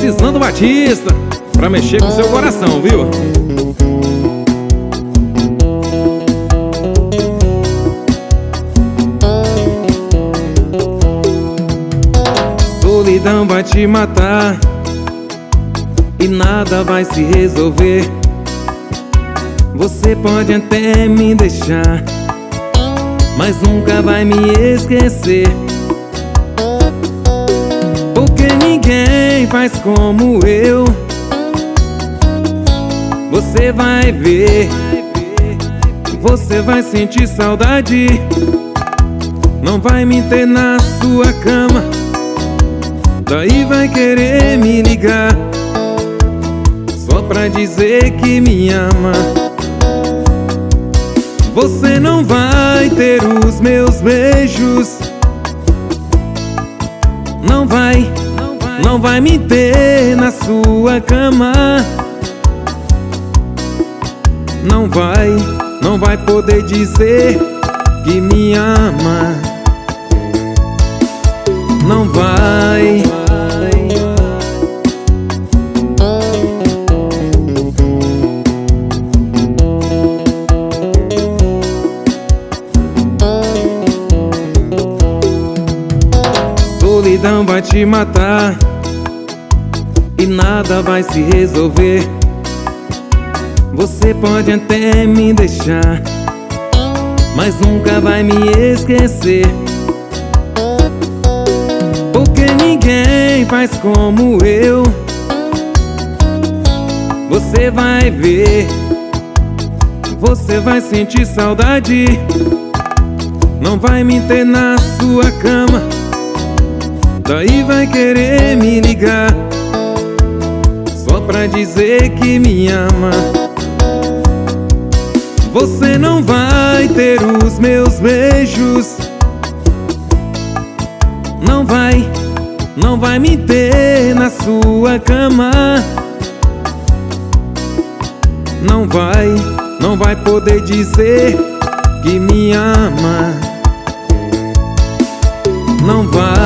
Lisandro Batista, pra mexer com seu coração, viu? Solidão vai te matar e nada vai se resolver. Você pode até me deixar, mas nunca vai me esquecer. Porque ninguém faz como eu. Você vai ver, você vai sentir saudade. Não vai me ter na sua cama, daí vai querer me ligar só pra dizer que me ama. Você não vai ter os meus beijos, não vai me ter na sua cama. Não vai poder dizer que me ama. Não vai. Solidão vai te matar e nada vai se resolver. Você pode até me deixar, mas nunca vai me esquecer. Porque ninguém faz como eu. Você vai ver, você vai sentir saudade. Não vai me ter na sua cama, daí vai querer me ligar só pra dizer que me ama. Você não vai ter os meus beijos, não vai me ter na sua cama. Não vai poder dizer que me ama. Não vai.